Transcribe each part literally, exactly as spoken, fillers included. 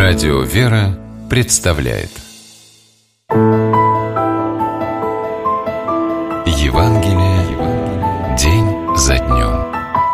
Радио «Вера» представляет Евангелие день за днем.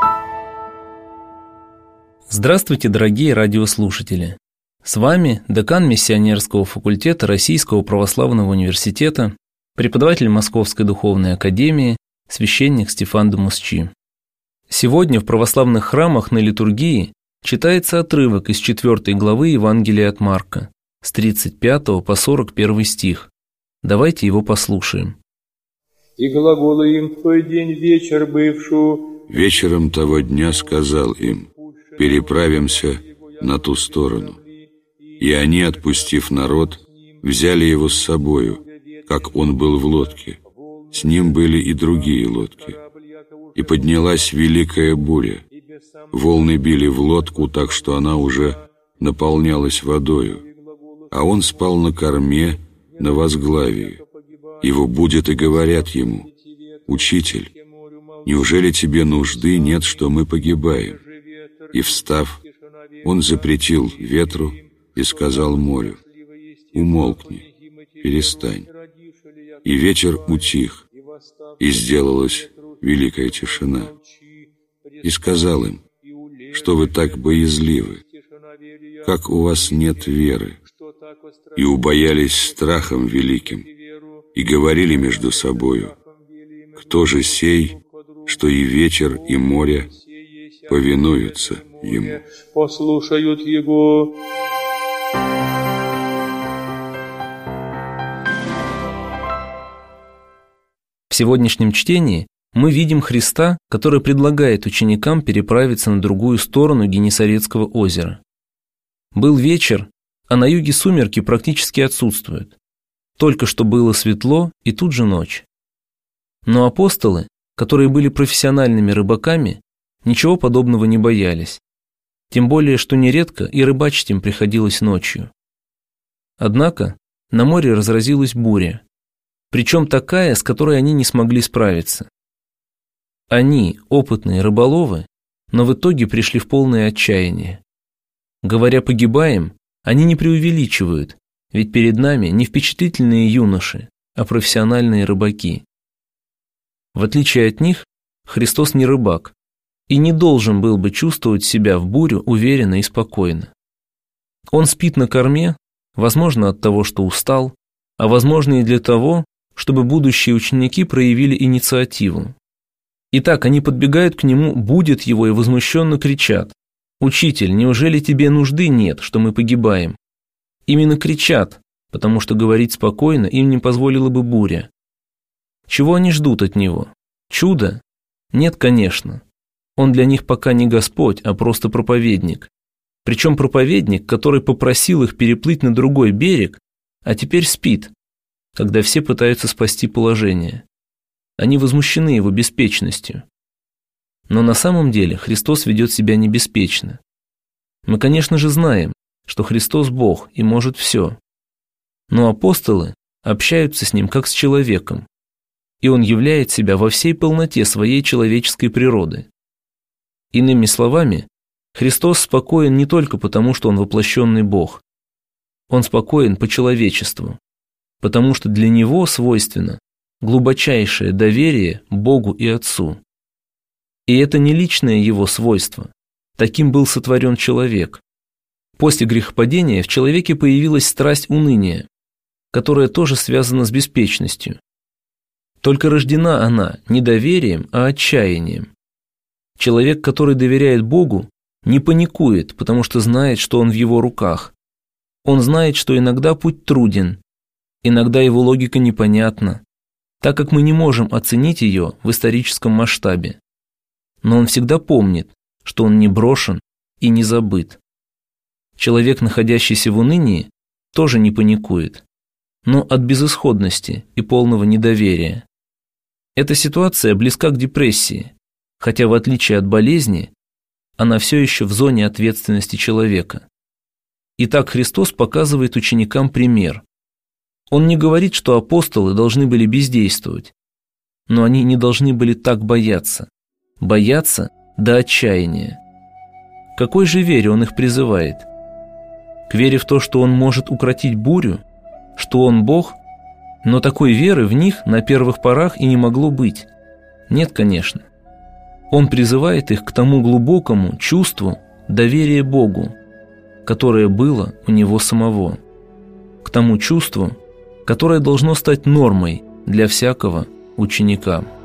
Здравствуйте, дорогие радиослушатели! С вами декан Миссионерского факультета Российского православного университета, преподаватель Московской духовной академии, священник Стефан Дамусчи. Сегодня в православных храмах на литургии читается отрывок из четвёртой главы Евангелия от Марка, с тридцать пятого по сорок первый стих. Давайте его послушаем. «И глаголы им в той день вечер бывшу». Вечером того дня сказал им: «Переправимся на ту сторону». И они, отпустив народ, взяли его с собою, как он был в лодке. С ним были и другие лодки. И поднялась великая буря. Волны били в лодку, так что она уже наполнялась водою. А он спал на корме, на возглавии. Его будят и говорят ему: «Учитель, неужели тебе нужды нет, что мы погибаем?» И, встав, он запретил ветру и сказал морю: «Умолкни, перестань». И ветер утих, и сделалась великая тишина. И сказал им: «Что вы так боязливы? Как у вас нет веры?» И убоялись страхом великим, и говорили между собою: «Кто же сей, что и ветер, и море повинуются ему?» Послушают его. В сегодняшнем чтении мы видим Христа, который предлагает ученикам переправиться на другую сторону Генесарецкого озера. Был вечер, а на юге сумерки практически отсутствуют. Только что было светло, и тут же ночь. Но апостолы, которые были профессиональными рыбаками, ничего подобного не боялись. Тем более, что нередко и рыбачить им приходилось ночью. Однако на море разразилась буря, причем такая, с которой они не смогли справиться. Они, опытные рыболовы, но в итоге пришли в полное отчаяние. Говоря «погибаем», они не преувеличивают, ведь перед нами не впечатлительные юноши, а профессиональные рыбаки. В отличие от них, Христос не рыбак и не должен был бы чувствовать себя в бурю уверенно и спокойно. Он спит на корме, возможно, от того, что устал, а возможно и для того, чтобы будущие ученики проявили инициативу. Итак, они подбегают к нему, будят его и возмущенно кричат: «Учитель, неужели тебе нужды нет, что мы погибаем?» Именно кричат, потому что говорить спокойно им не позволила бы буря. Чего они ждут от него? Чудо? Нет, конечно. Он для них пока не Господь, а просто проповедник. Причем проповедник, который попросил их переплыть на другой берег, а теперь спит, когда все пытаются спасти положение. Они возмущены его беспечностью. Но на самом деле Христос ведет себя не беспечно. Мы, конечно же, знаем, что Христос Бог и может все. Но апостолы общаются с Ним как с человеком, и Он являет себя во всей полноте своей человеческой природы. Иными словами, Христос спокоен не только потому, что Он воплощенный Бог. Он спокоен по человечеству, потому что для Него свойственно глубочайшее доверие Богу и Отцу. И это не личное Его свойство. Таким был сотворен человек. После грехопадения в человеке появилась страсть уныния, которая тоже связана с беспечностью. Только рождена она не доверием, а отчаянием. Человек, который доверяет Богу, не паникует, потому что знает, что Он в его руках. Он знает, что иногда путь труден, иногда его логика непонятна, так как мы не можем оценить ее в историческом масштабе. Но он всегда помнит, что он не брошен и не забыт. Человек, находящийся в унынии, тоже не паникует, но от безысходности и полного недоверия. Эта ситуация близка к депрессии, хотя в отличие от болезни, она все еще в зоне ответственности человека. Итак, Христос показывает ученикам пример. Он не говорит, что апостолы должны были бездействовать, но они не должны были так бояться, бояться до отчаяния. К какой же вере он их призывает? К вере в то, что Он может укротить бурю, что Он Бог? Но такой веры в них на первых порах и не могло быть. Нет, конечно. Он призывает их к тому глубокому чувству доверия Богу, которое было у него самого, к тому чувству, которое должно стать нормой для всякого ученика.